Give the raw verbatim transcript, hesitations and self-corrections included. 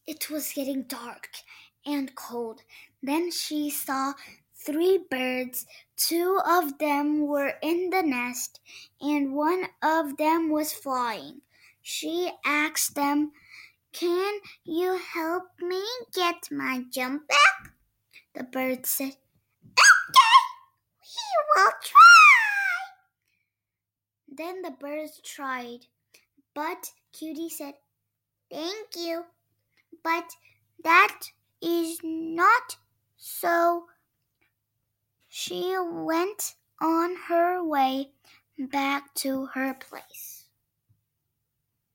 It was getting dark and cold. Then she saw three birds. Two of them were in the nest, and one of them was flying. She asked them, "Can you help me get my jump back?" The birds said, "Okay, we will try." Then the birds tried, but Cutie said, "Thank you, but that is not so." She went on her way back to her place.